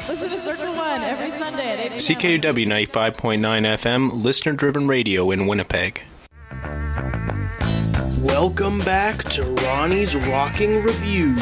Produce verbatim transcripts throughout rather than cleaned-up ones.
Listen to Circle One every Sunday at eight a.m. C K U W ninety-five point nine F M, listener-driven radio in Winnipeg. Welcome back to Ronnie's Rocking Reviews.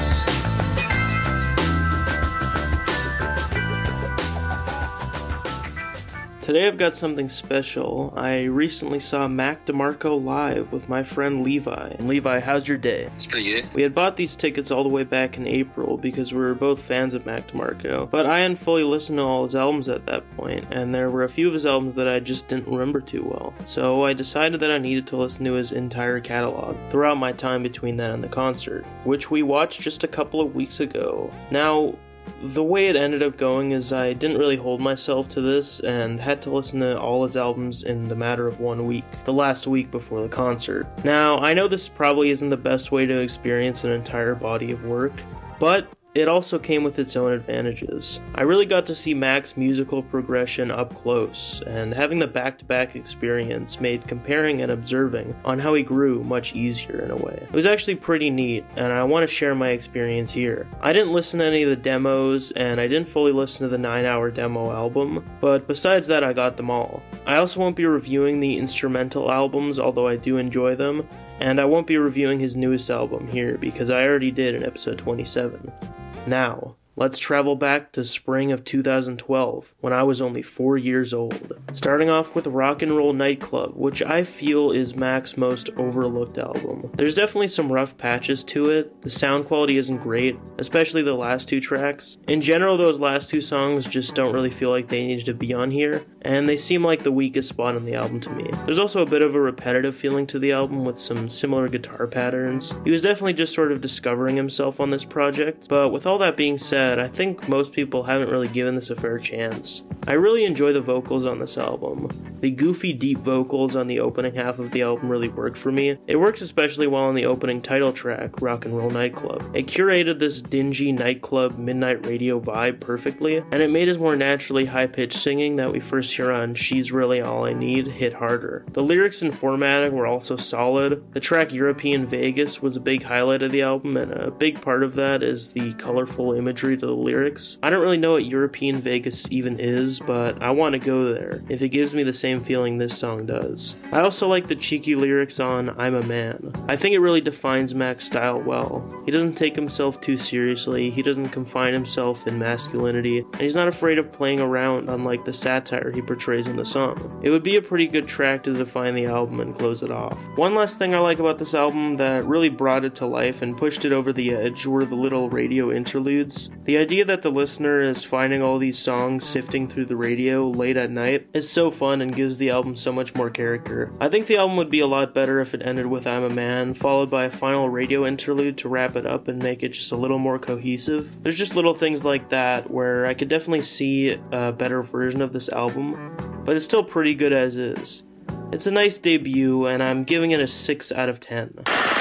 Today I've got something special. I recently saw Mac DeMarco live with my friend Levi. And Levi, how's your day? It's pretty good. We had bought these tickets all the way back in April because we were both fans of Mac DeMarco, but I hadn't fully listened to all his albums at that point, and there were a few of his albums that I just didn't remember too well. So I decided that I needed to listen to his entire catalog throughout my time between that and the concert, which we watched just a couple of weeks ago. Now, the way it ended up going is I didn't really hold myself to this and had to listen to all his albums in the matter of one week, the last week before the concert. Now, I know this probably isn't the best way to experience an entire body of work, but it also came with its own advantages. I really got to see Mac's musical progression up close, and having the back-to-back experience made comparing and observing on how he grew much easier in a way. It was actually pretty neat, and I want to share my experience here. I didn't listen to any of the demos, and I didn't fully listen to the nine hour demo album, but besides that I got them all. I also won't be reviewing the instrumental albums, although I do enjoy them, and I won't be reviewing his newest album here because I already did in episode twenty-seven. Now, let's travel back to spring of two thousand twelve, when I was only four years old. Starting off with Rock and Roll Nightclub, which I feel is Mac's most overlooked album. There's definitely some rough patches to it. The sound quality isn't great, especially the last two tracks. In general, those last two songs just don't really feel like they needed to be on here, and they seem like the weakest spot on the album to me. There's also a bit of a repetitive feeling to the album with some similar guitar patterns. He was definitely just sort of discovering himself on this project, but with all that being said, I think most people haven't really given this a fair chance. I really enjoy the vocals on this album. The goofy, deep vocals on the opening half of the album really work for me. It works especially well on the opening title track, Rock and Roll Nightclub. It curated this dingy nightclub midnight radio vibe perfectly, and it made his more naturally high-pitched singing that we first hear on She's Really All I Need hit harder. The lyrics and formatting were also solid. The track European Vegas was a big highlight of the album, and a big part of that is the colorful imagery to the lyrics. I don't really know what European Vegas even is, but I want to go there, if it gives me the same feeling this song does. I also like the cheeky lyrics on I'm a Man. I think it really defines Mac's style well. He doesn't take himself too seriously, he doesn't confine himself in masculinity, and he's not afraid of playing around unlike the satire he portrays in the song. It would be a pretty good track to define the album and close it off. One last thing I like about this album that really brought it to life and pushed it over the edge were the little radio interludes. The idea that the listener is finding all these songs sifting through the radio late at night is so fun and gives the album so much more character. I think the album would be a lot better if it ended with I'm a Man, followed by a final radio interlude to wrap it up and make it just a little more cohesive. There's just little things like that where I could definitely see a better version of this album, but it's still pretty good as is. It's a nice debut, and I'm giving it a six out of ten.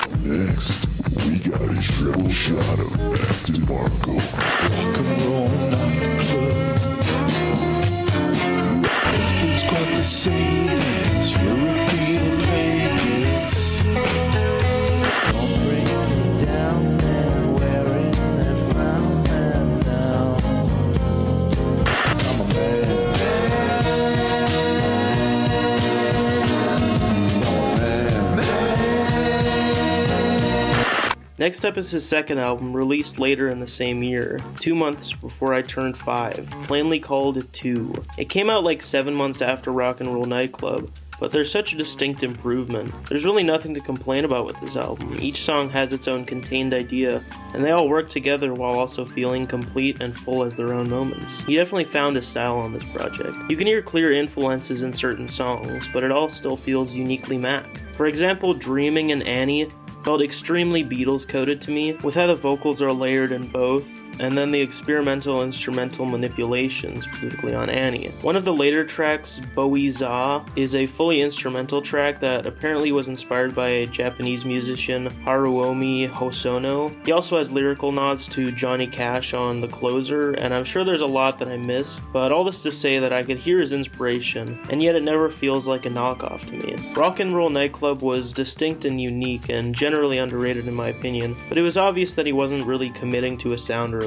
Next, we got a triple shot of Mac DeMarco. Rock and Roll Nightclub. Everything's quite the same as European Vegas. Don't bring me down and wearing that frown man down. 'Cause I'm a man. Next up is his second album, released later in the same year, two months before I turned five, plainly called Two. It came out like seven months after Rock and Roll Nightclub, but there's such a distinct improvement. There's really nothing to complain about with this album. Each song has its own contained idea, and they all work together while also feeling complete and full as their own moments. He definitely found his style on this project. You can hear clear influences in certain songs, but it all still feels uniquely Mac. For example, Dreaming and Annie felt extremely Beatles-coded to me, with how the vocals are layered in both, and then the experimental instrumental manipulations, specifically on Annie. One of the later tracks, Bowie Za, is a fully instrumental track that apparently was inspired by a Japanese musician, Haruomi Hosono. He also has lyrical nods to Johnny Cash on The Closer, and I'm sure there's a lot that I missed, but all this to say that I could hear his inspiration, and yet it never feels like a knockoff to me. Rock and Roll Nightclub was distinct and unique, and generally underrated in my opinion, but it was obvious that he wasn't really committing to a sound or a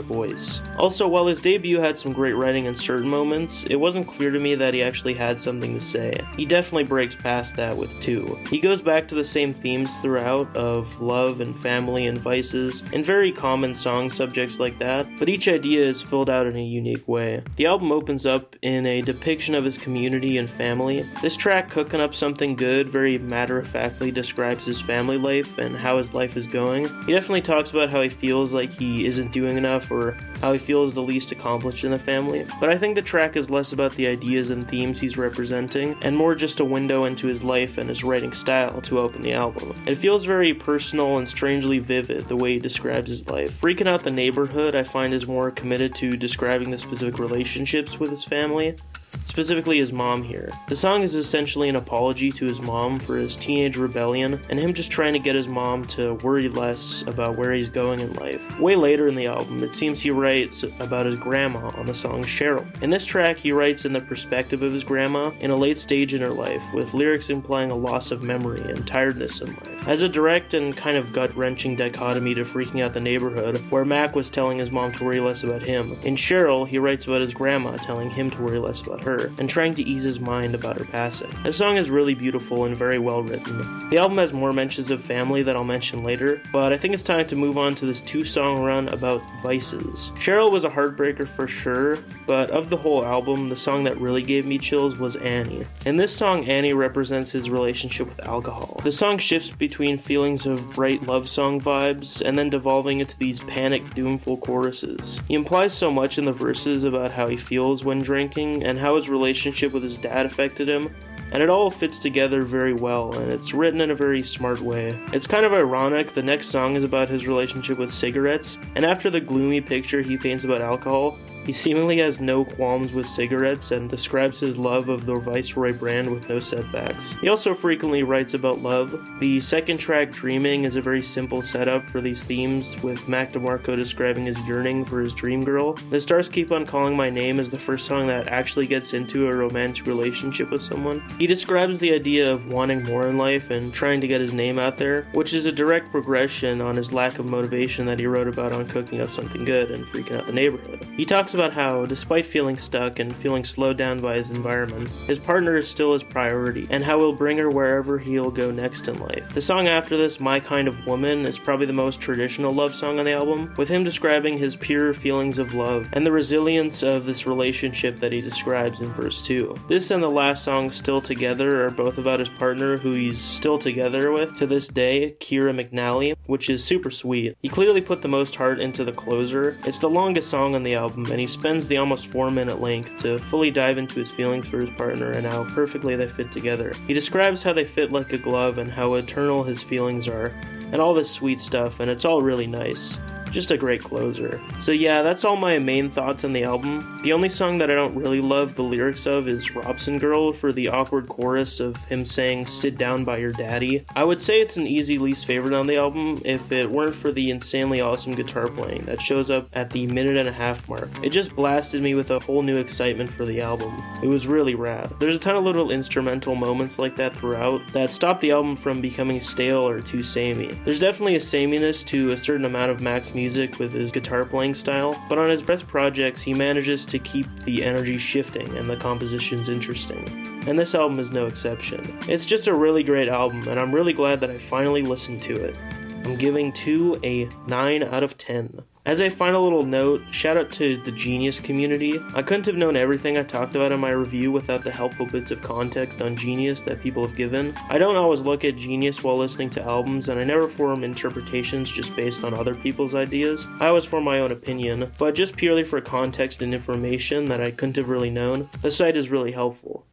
a voice. Also, while his debut had some great writing in certain moments, it wasn't clear to me that he actually had something to say. He definitely breaks past that with two. He goes back to the same themes throughout of love and family and vices, and very common song subjects like that, but each idea is filled out in a unique way. The album opens up in a depiction of his community and family. This track, Cooking Up Something Good, very matter-of-factly describes his family life and how his life is going. He definitely talks about how he feels like he isn't doing enough or how he feels the least accomplished in the family, but I think the track is less about the ideas and themes he's representing and more just a window into his life and his writing style to open the album. It feels very personal and strangely vivid the way he describes his life. Freaking Out the Neighborhood I find is more committed to describing the specific relationships with his family, specifically his mom here. The song is essentially an apology to his mom for his teenage rebellion and him just trying to get his mom to worry less about where he's going in life. Way later in the album, it seems he writes about his grandma on the song Cheryl. In this track, he writes in the perspective of his grandma in a late stage in her life, with lyrics implying a loss of memory and tiredness in life. As a direct and kind of gut-wrenching dichotomy to Freaking Out the Neighborhood, where Mac was telling his mom to worry less about him, in Cheryl, he writes about his grandma telling him to worry less about her, and trying to ease his mind about her passing. The song is really beautiful and very well written. The album has more mentions of family that I'll mention later, but I think it's time to move on to this two-song run about vices. Cheryl was a heartbreaker for sure, but of the whole album, the song that really gave me chills was Annie. In this song, Annie represents his relationship with alcohol. The song shifts between feelings of bright love song vibes and then devolving into these panic, doomful choruses. He implies so much in the verses about how he feels when drinking and how his relationship with his dad affected him, and it all fits together very well, and it's written in a very smart way. It's kind of ironic, the next song is about his relationship with cigarettes, and after the gloomy picture he paints about alcohol, he seemingly has no qualms with cigarettes and describes his love of the Viceroy brand with no setbacks. He also frequently writes about love. The second track, Dreaming, is a very simple setup for these themes, with Mac DeMarco describing his yearning for his dream girl. The Stars Keep on Calling My Name is the first song that actually gets into a romantic relationship with someone. He describes the idea of wanting more in life and trying to get his name out there, which is a direct progression on his lack of motivation that he wrote about on Cooking Up Something Good and Freaking Out the Neighborhood. He talks about how, despite feeling stuck and feeling slowed down by his environment, his partner is still his priority, and how he'll bring her wherever he'll go next in life. The song after this, My Kind of Woman, is probably the most traditional love song on the album, with him describing his pure feelings of love and the resilience of this relationship that he describes in verse two. This and the last song, Still Together, are both about his partner who he's still together with to this day, Keira McNally, which is super sweet. He clearly put the most heart into the closer. It's the longest song on the album, and he spends the almost four minute length to fully dive into his feelings for his partner and how perfectly they fit together. He describes how they fit like a glove and how eternal his feelings are, and all this sweet stuff, and it's all really nice. Just a great closer. So yeah, that's all my main thoughts on the album. The only song that I don't really love the lyrics of is Robson Girl, for the awkward chorus of him saying, "Sit down by your daddy." I would say it's an easy least favorite on the album if it weren't for the insanely awesome guitar playing that shows up at the minute and a half mark. It just blasted me with a whole new excitement for the album. It was really rad. There's a ton of little instrumental moments like that throughout that stop the album from becoming stale or too samey. There's definitely a sameness to a certain amount of Mac's music music with his guitar playing style, but on his best projects he manages to keep the energy shifting and the compositions interesting, and this album is no exception. It's just a really great album, and I'm really glad that I finally listened to it. I'm giving two a nine out of ten. As a final little note, shout out to the Genius community. I couldn't have known everything I talked about in my review without the helpful bits of context on Genius that people have given. I don't always look at Genius while listening to albums, and I never form interpretations just based on other people's ideas. I always form my own opinion, but just purely for context and information that I couldn't have really known, the site is really helpful.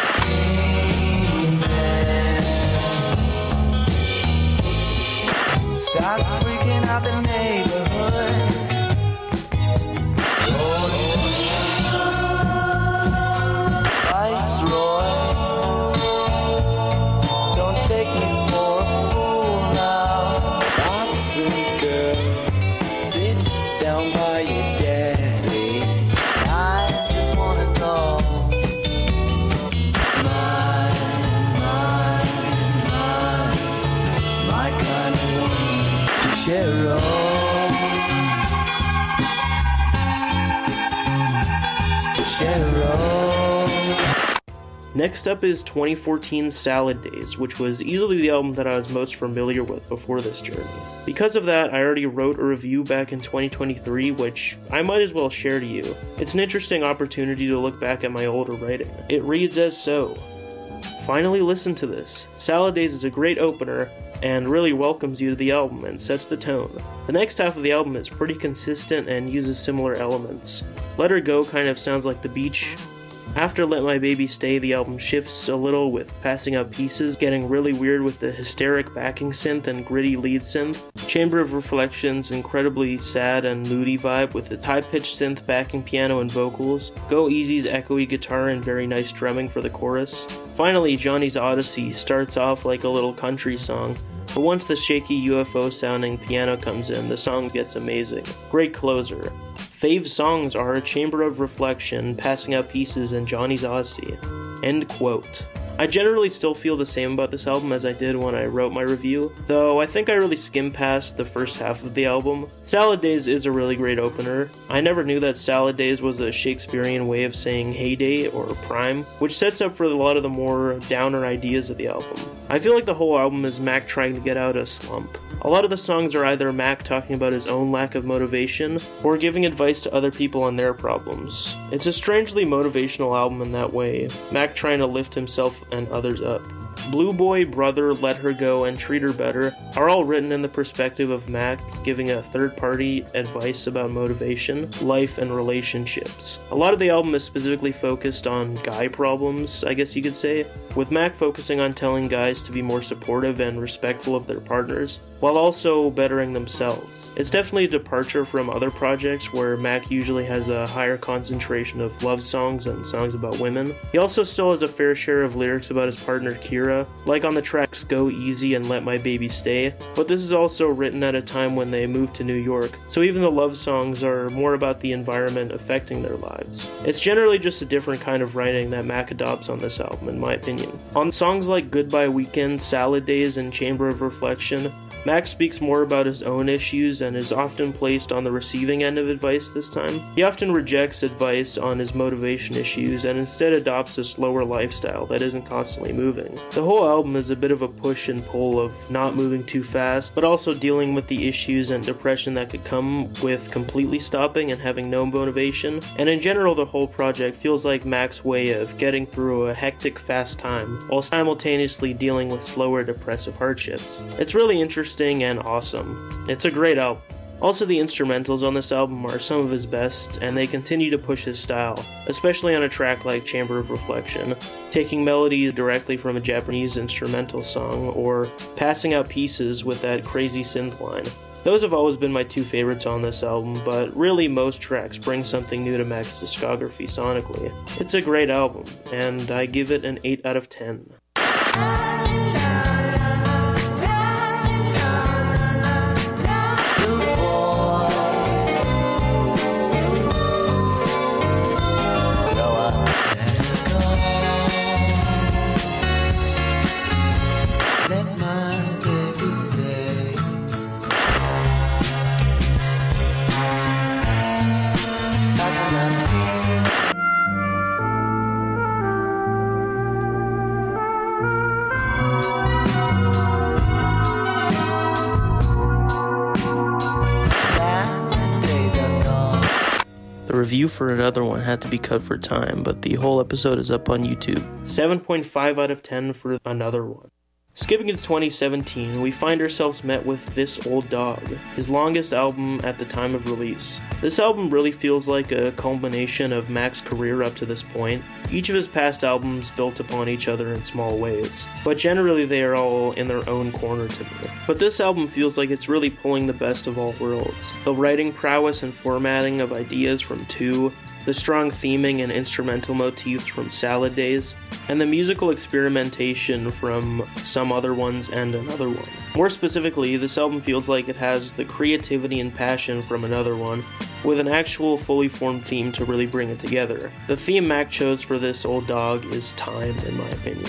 Starts freaking out the neighborhood. Viceroy, don't take me for a fool now. Robson girl, sit down by your daddy. I just wanna know Cheryl. Next up is twenty fourteen's Salad Days, which was easily the album that I was most familiar with before this journey. Because of that, I already wrote a review back in twenty twenty-three, which I might as well share to you. It's an interesting opportunity to look back at my older writing. It reads as so. Finally listen to this. Salad Days is a great opener, and really welcomes you to the album and sets the tone. The next half of the album is pretty consistent and uses similar elements. Let Her Go kind of sounds like The Beach. After Let My Baby Stay, the album shifts a little with Passing Out Pieces, getting really weird with the hysteric backing synth and gritty lead synth. Chamber of Reflections, incredibly sad and moody vibe with its high-pitched synth backing piano and vocals. Go Easy's echoey guitar and very nice drumming for the chorus. Finally, Johnny's Odyssey starts off like a little country song, but once the shaky U F O-sounding piano comes in, the song gets amazing. Great closer. Fave songs are A Chamber of Reflection, Passing Out Pieces, and Johnny's Odyssey. End quote. I generally still feel the same about this album as I did when I wrote my review, though I think I really skimmed past the first half of the album. Salad Days is a really great opener. I never knew that Salad Days was a Shakespearean way of saying heyday or prime, which sets up for a lot of the more downer ideas of the album. I feel like the whole album is Mac trying to get out of a slump. A lot of the songs are either Mac talking about his own lack of motivation, or giving advice to other people on their problems. It's a strangely motivational album in that way, Mac trying to lift himself and others up. Blue Boy, Brother, Let Her Go, and Treat Her Better are all written in the perspective of Mac giving a third-party advice about motivation, life, and relationships. A lot of the album is specifically focused on guy problems, I guess you could say, with Mac focusing on telling guys to be more supportive and respectful of their partners, while also bettering themselves. It's definitely a departure from other projects where Mac usually has a higher concentration of love songs and songs about women. He also still has a fair share of lyrics about his partner Kira, like on the tracks Go Easy and Let My Baby Stay, but this is also written at a time when they moved to New York, so even the love songs are more about the environment affecting their lives. It's generally just a different kind of writing that Mac adopts on this album, in my opinion. On songs like Goodbye Weekend, Salad Days, and Chamber of Reflection, Mac speaks more about his own issues and is often placed on the receiving end of advice this time. He often rejects advice on his motivation issues and instead adopts a slower lifestyle that isn't constantly moving. The whole album is a bit of a push and pull of not moving too fast, but also dealing with the issues and depression that could come with completely stopping and having no motivation. And in general, the whole project feels like Mac's way of getting through a hectic, fast time while simultaneously dealing with slower, depressive hardships. It's really interesting and awesome. It's a great album. Also, the instrumentals on this album are some of his best, and they continue to push his style, especially on a track like Chamber of Reflection, taking melodies directly from a Japanese instrumental song, or passing out pieces with that crazy synth line. Those have always been my two favorites on this album, but really most tracks bring something new to Mac's discography sonically. It's a great album, and I give it an eight out of ten. The review for another one had to be cut for time, but the whole episode is up on YouTube. seven point five out of ten for another one. Skipping to twenty seventeen, we find ourselves met with This Old Dog, his longest album at the time of release. This album really feels like a culmination of Mac's career up to this point. Each of his past albums built upon each other in small ways, but generally they are all in their own corner to me. But this album feels like it's really pulling the best of all worlds. The writing prowess and formatting of ideas from Two, the strong theming and instrumental motifs from Salad Days, and the musical experimentation from Some Other Ones and Another One. More specifically, this album feels like it has the creativity and passion from Another One, with an actual fully formed theme to really bring it together. The theme Mac chose for This Old Dog is time, in my opinion.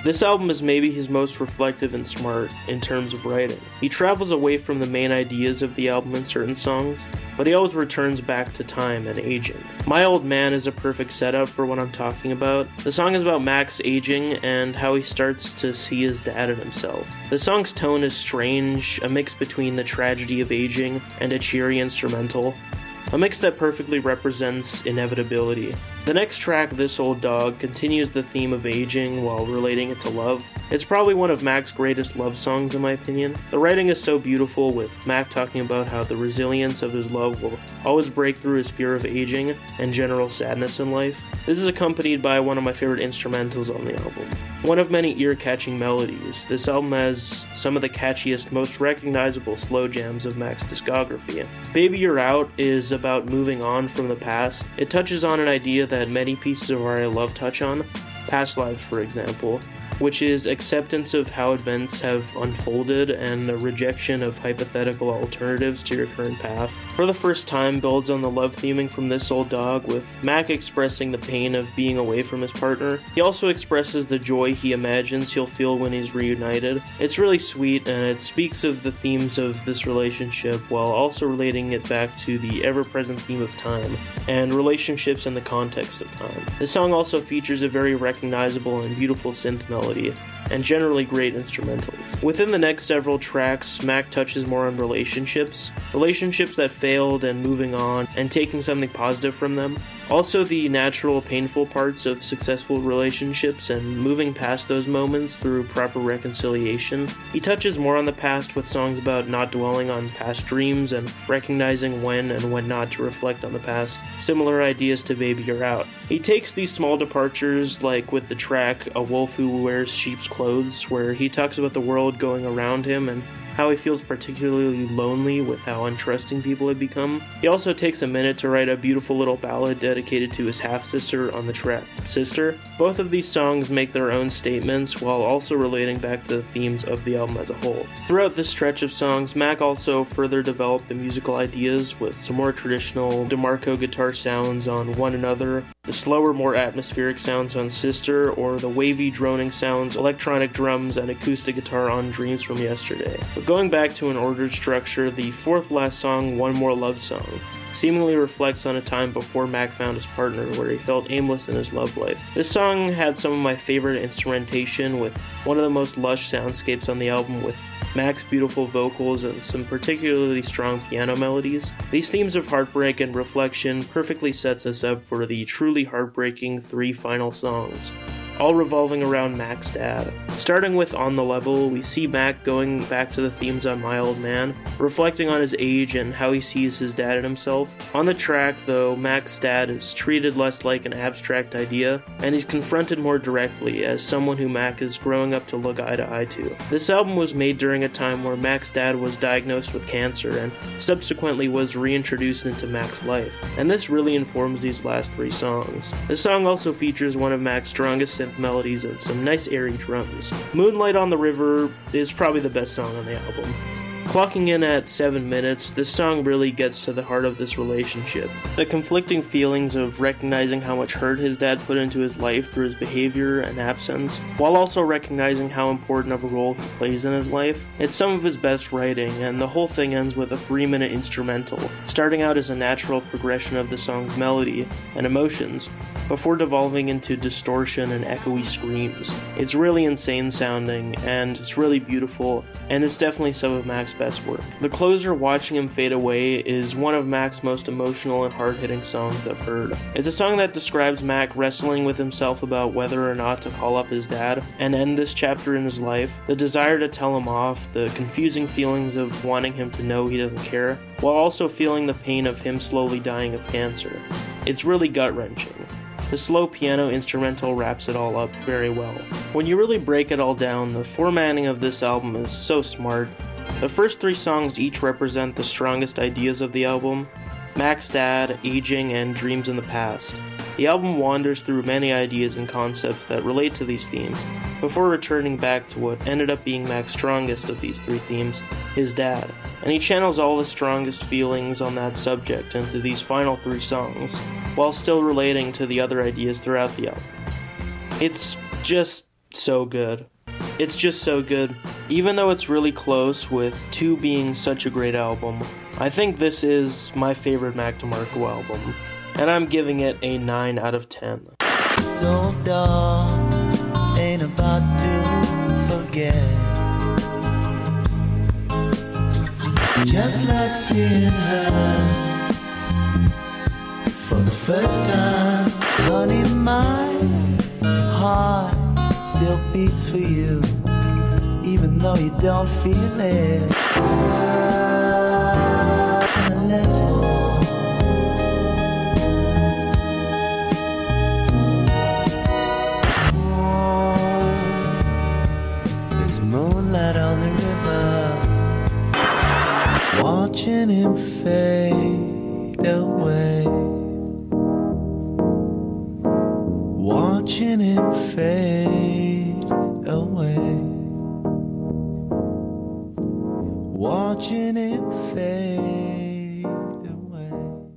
This album is maybe his most reflective and smart in terms of writing. He travels away from the main ideas of the album in certain songs, but he always returns back to time and aging. My Old Man is a perfect setup for what I'm talking about. The song is about Max aging and how he starts to see his dad in himself. The song's tone is strange, a mix between the tragedy of aging and a cheery instrumental, a mix that perfectly represents inevitability. The next track, This Old Dog, continues the theme of aging while relating it to love. It's probably one of Mac's greatest love songs in my opinion. The writing is so beautiful, with Mac talking about how the resilience of his love will always break through his fear of aging and general sadness in life. This is accompanied by one of my favorite instrumentals on the album. One of many ear-catching melodies, this album has some of the catchiest, most recognizable slow jams of Mac's discography. Baby You're Out is about moving on from the past. It touches on an idea that many pieces of art I love touch on, past lives for example, which is acceptance of how events have unfolded and a rejection of hypothetical alternatives to your current path. For the first time, builds on the love theming from This Old Dog, with Mac expressing the pain of being away from his partner. He also expresses the joy he imagines he'll feel when he's reunited. It's really sweet, and it speaks of the themes of this relationship while also relating it back to the ever-present theme of time and relationships in the context of time. The song also features a very recognizable and beautiful synth melody and generally great instrumentals. Within the next several tracks, Mac touches more on relationships, relationships that failed and moving on and taking something positive from them. Also the natural, painful parts of successful relationships and moving past those moments through proper reconciliation. He touches more on the past with songs about not dwelling on past dreams and recognizing when and when not to reflect on the past. Similar ideas to Baby You're Out. He takes these small departures, like with the track A Wolf Who Wears Sheep's Clothes, where he talks about the world going around him and how he feels particularly lonely with how untrusting people have become. He also takes a minute to write a beautiful little ballad dedicated to his half-sister on the track Sister. Both of these songs make their own statements while also relating back to the themes of the album as a whole. Throughout this stretch of songs, Mac also further developed the musical ideas with some more traditional DeMarco guitar sounds on One Another, the slower, more atmospheric sounds on Sister, or the wavy droning sounds, electronic drums, and acoustic guitar on Dreams from Yesterday. But going back to an ordered structure, the fourth last song, One More Love Song, seemingly reflects on a time before Mac found his partner where he felt aimless in his love life. This song had some of my favorite instrumentation, with one of the most lush soundscapes on the album, with Mac's beautiful vocals and some particularly strong piano melodies. These themes of heartbreak and reflection perfectly sets us up for the truly heartbreaking three final songs, all revolving around Mac's dad. Starting with On the Level, we see Mac going back to the themes on My Old Man, reflecting on his age and how he sees his dad in himself. On the track, though, Mac's dad is treated less like an abstract idea, and he's confronted more directly as someone who Mac is growing up to look eye to eye to. This album was made during a time where Mac's dad was diagnosed with cancer and subsequently was reintroduced into Mac's life, and this really informs these last three songs. This song also features one of Mac's strongest synth melodies and some nice airy drums. Moonlight on the River is probably the best song on the album. Clocking in at seven minutes, this song really gets to the heart of this relationship. The conflicting feelings of recognizing how much hurt his dad put into his life through his behavior and absence, while also recognizing how important of a role he plays in his life. It's some of his best writing, and the whole thing ends with a three-minute instrumental, starting out as a natural progression of the song's melody and emotions, before devolving into distortion and echoey screams. It's really insane sounding, and it's really beautiful, and it's definitely some of Mac's best work. The closer, Watching Him Fade Away, is one of Mac's most emotional and hard-hitting songs I've heard. It's a song that describes Mac wrestling with himself about whether or not to call up his dad and end this chapter in his life, the desire to tell him off, the confusing feelings of wanting him to know he doesn't care, while also feeling the pain of him slowly dying of cancer. It's really gut-wrenching. The slow piano instrumental wraps it all up very well. When you really break it all down, the formatting of this album is so smart. The first three songs each represent the strongest ideas of the album: Mac's dad, aging, and dreams in the past. The album wanders through many ideas and concepts that relate to these themes, before returning back to what ended up being Mac's strongest of these three themes, his dad. And he channels all the strongest feelings on that subject into these final three songs, while still relating to the other ideas throughout the album. It's just so good. It's just so good. Even though it's really close with two being such a great album, I think this is my favorite Mac DeMarco album, and I'm giving it a nine out of ten. So dark, ain't about to forget. Just like seeing her for the first time. Honey, my heart still beats for you, even though you don't feel it. There's moonlight on the river, watching him fade away, watching him fade away, watching him fade away.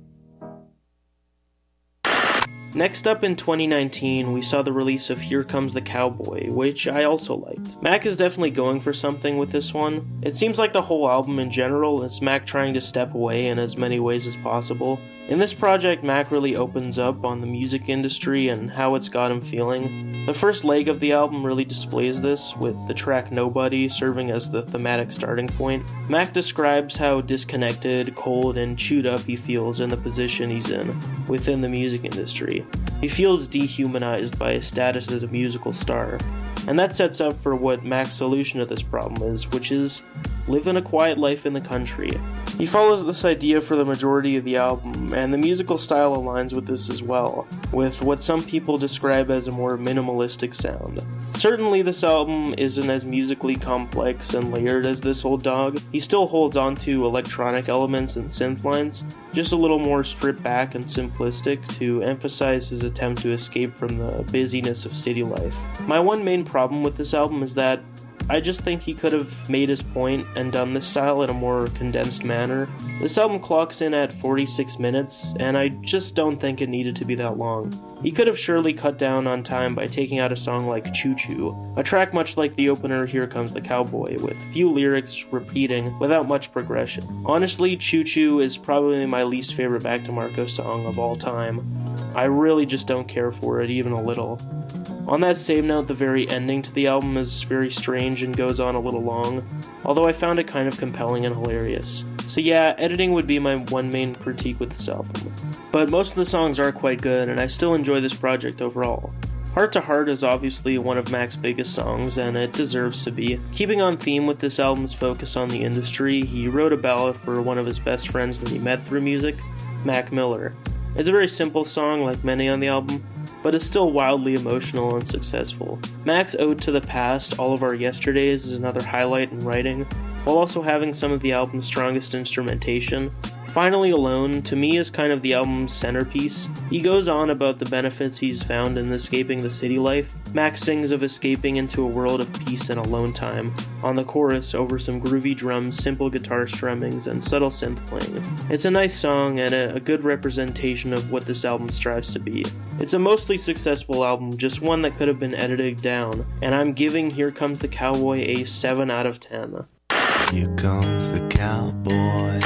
Next up in twenty nineteen, we saw the release of Here Comes the Cowboy, which I also liked. Mac is definitely going for something with this one. It seems like the whole album in general is Mac trying to step away in as many ways as possible. In this project, Mac really opens up on the music industry and how it's got him feeling. The first leg of the album really displays this, with the track Nobody serving as the thematic starting point. Mac describes how disconnected, cold, and chewed up he feels in the position he's in within the music industry. He feels dehumanized by his status as a musical star. And that sets up for what Mac's solution to this problem is, which is living a quiet life in the country. He follows this idea for the majority of the album, and the musical style aligns with this as well, with what some people describe as a more minimalistic sound. Certainly this album isn't as musically complex and layered as This Old Dog. He still holds on to electronic elements and synth lines, just a little more stripped back and simplistic to emphasize his attempt to escape from the busyness of city life. My one main problem with this album is that I just think he could have made his point and done this style in a more condensed manner. This album clocks in at forty-six minutes, and I just don't think it needed to be that long. He could have surely cut down on time by taking out a song like Choo Choo, a track much like the opener Here Comes the Cowboy, with few lyrics repeating without much progression. Honestly, Choo Choo is probably my least favorite Mac DeMarco song of all time. I really just don't care for it even a little. On that same note, the very ending to the album is very strange and goes on a little long, although I found it kind of compelling and hilarious. So yeah, editing would be my one main critique with this album. But most of the songs are quite good, and I still enjoy this project overall. Heart to Heart is obviously one of Mac's biggest songs, and it deserves to be. Keeping on theme with this album's focus on the industry, he wrote a ballad for one of his best friends that he met through music, Mac Miller. It's a very simple song, like many on the album, but it's still wildly emotional and successful. Mac's ode to the past, All of Our Yesterdays, is another highlight in writing, while also having some of the album's strongest instrumentation. Finally Alone, to me, is kind of the album's centerpiece. He goes on about the benefits he's found in escaping the city life. Mac sings of escaping into a world of peace and alone time, on the chorus over some groovy drums, simple guitar strummings, and subtle synth playing. It's a nice song and a, a good representation of what this album strives to be. It's a mostly successful album, just one that could have been edited down, and I'm giving Here Comes the Cowboy a seven out of ten. Here comes the cowboy,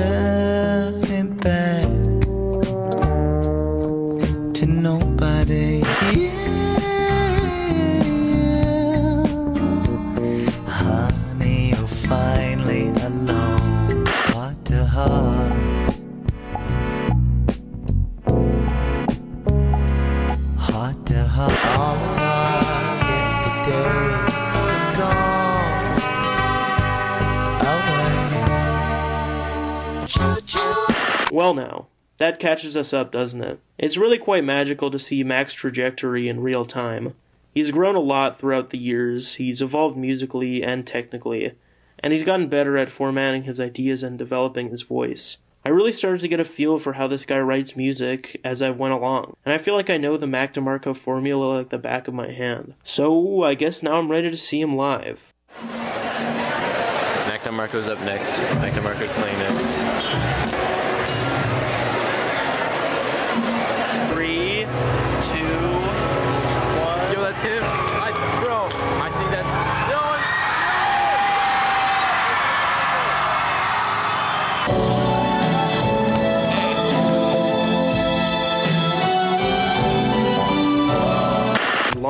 turning back to nobody. Yeah, honey, you're finally alone, heart to heart, heart to heart. All of our yesterdays are gone. Well now, that catches us up, doesn't it? It's really quite magical to see Mac's trajectory in real time. He's grown a lot throughout the years, he's evolved musically and technically, and he's gotten better at formatting his ideas and developing his voice. I really started to get a feel for how this guy writes music as I went along, and I feel like I know the Mac DeMarco formula like the back of my hand. So I guess now I'm ready to see him live. Mac DeMarco's up next. Mac DeMarco's playing next. Three, two, one. Yo, that's him. I, bro.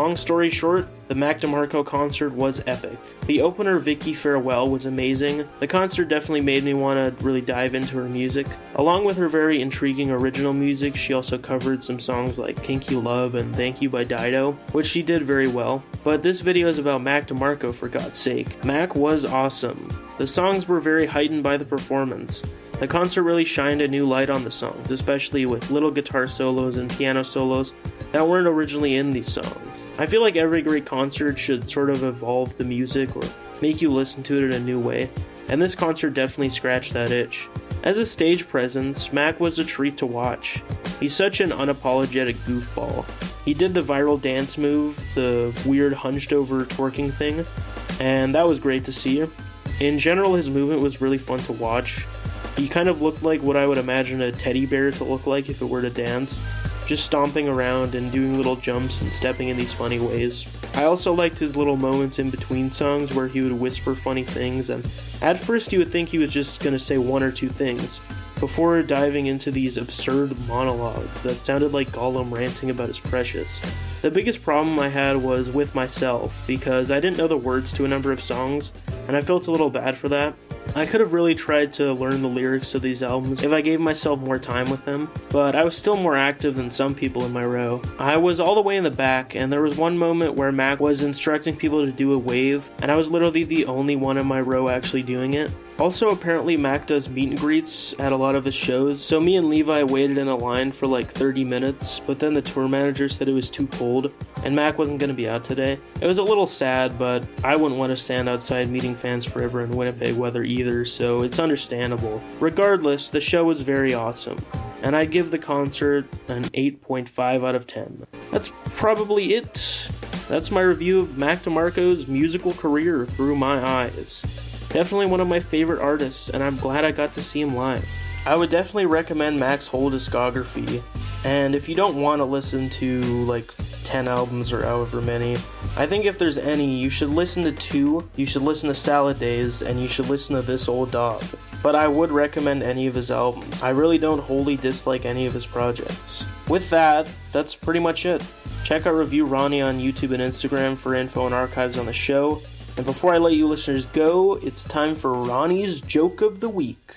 Long story short, the Mac DeMarco concert was epic. The opener, Vicky Farewell, was amazing. The concert definitely made me want to really dive into her music. Along with her very intriguing original music, she also covered some songs like Kinky Love and Thank You by Dido, which she did very well. But this video is about Mac DeMarco, for God's sake. Mac was awesome. The songs were very heightened by the performance. The concert really shined a new light on the songs, especially with little guitar solos and piano solos that weren't originally in these songs. I feel like every great concert should sort of evolve the music or make you listen to it in a new way, and this concert definitely scratched that itch. As a stage presence, Mac was a treat to watch. He's such an unapologetic goofball. He did the viral dance move, the weird hunched over twerking thing, and that was great to see. In general, his movement was really fun to watch. He kind of looked like what I would imagine a teddy bear to look like if it were to dance, just stomping around and doing little jumps and stepping in these funny ways. I also liked his little moments in between songs where he would whisper funny things, and at first you would think he was just going to say one or two things, before diving into these absurd monologues that sounded like Gollum ranting about his precious. The biggest problem I had was with myself, because I didn't know the words to a number of songs, and I felt a little bad for that. I could have really tried to learn the lyrics to these albums if I gave myself more time with them, but I was still more active than some people in my row. I was all the way in the back, and there was one moment where Mac was instructing people to do a wave, and I was literally the only one in my row actually doing it. Also, apparently Mac does meet and greets at a lot of his shows, so me and Levi waited in a line for like thirty minutes, but then the tour manager said it was too cold, and Mac wasn't going to be out today. It was a little sad, but I wouldn't want to stand outside meeting fans forever in Winnipeg weather either, so it's understandable. Regardless, the show was very awesome, and I'd give the concert an eight point five out of ten. That's probably it. That's my review of Mac DeMarco's musical career through my eyes. Definitely one of my favorite artists, and I'm glad I got to see him live. I would definitely recommend Mac's whole discography, and if you don't want to listen to like ten albums or however many, I think if there's any, you should listen to two, you should listen to Salad Days, and you should listen to This Old Dog. But I would recommend any of his albums. I really don't wholly dislike any of his projects. With that, that's pretty much it. Check out Review Ronnie on YouTube and Instagram for info and archives on the show. And before I let you listeners go, it's time for Ronnie's Joke of the Week.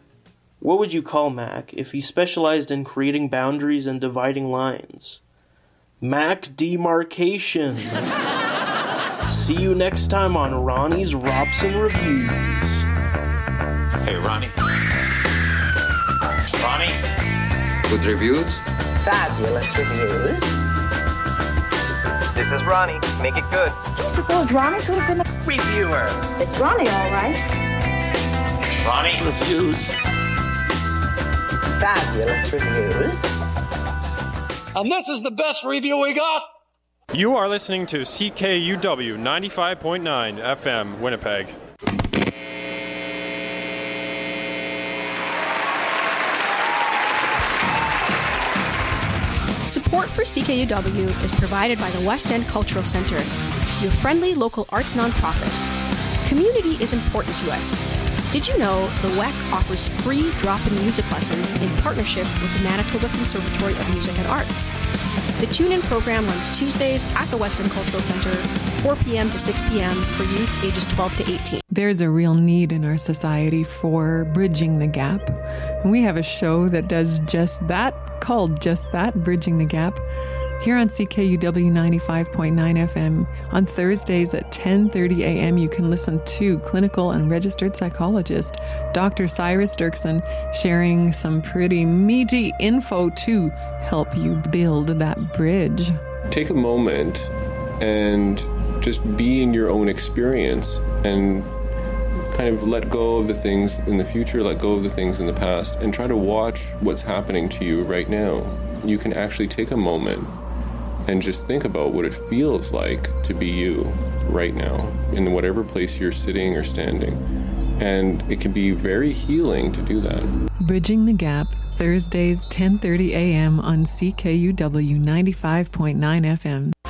What would you call Mac if he specialized in creating boundaries and dividing lines? Mac Demarcation. See you next time on Ronnie's Robson Reviews. Hey, Ronnie. Ronnie? Good reviews? Fabulous reviews. This is Ronnie. Make it good. Suppose Ronnie could have been a reviewer. It's Ronnie, all right. Ronnie? Reviews. Fabulous reviews. And this is the best review we got. You are listening to C K U W ninety-five point nine F M, Winnipeg. Support for C K U W is provided by the West End Cultural Centre, your friendly local arts nonprofit. Community is important to us. Did you know the W E C offers free drop-in music lessons in partnership with the Manitoba Conservatory of Music and Arts? The Tune-In program runs Tuesdays at the West End Cultural Centre, four p.m. to six p.m. for youth ages twelve to eighteen. There's a real need in our society for bridging the gap. And we have a show that does just that, called just that, Bridging the Gap, here on C K U W ninety-five point nine F M. On Thursdays at ten thirty a.m. you can listen to clinical and registered psychologist Doctor Cyrus Dirksen sharing some pretty meaty info to help you build that bridge. Take a moment and just be in your own experience and kind of let go of the things in the future, let go of the things in the past, and try to watch what's happening to you right now. You can actually take a moment and just think about what it feels like to be you right now in whatever place you're sitting or standing. And it can be very healing to do that. Bridging the Gap, Thursdays ten thirty a.m. on C K U W ninety-five point nine F M.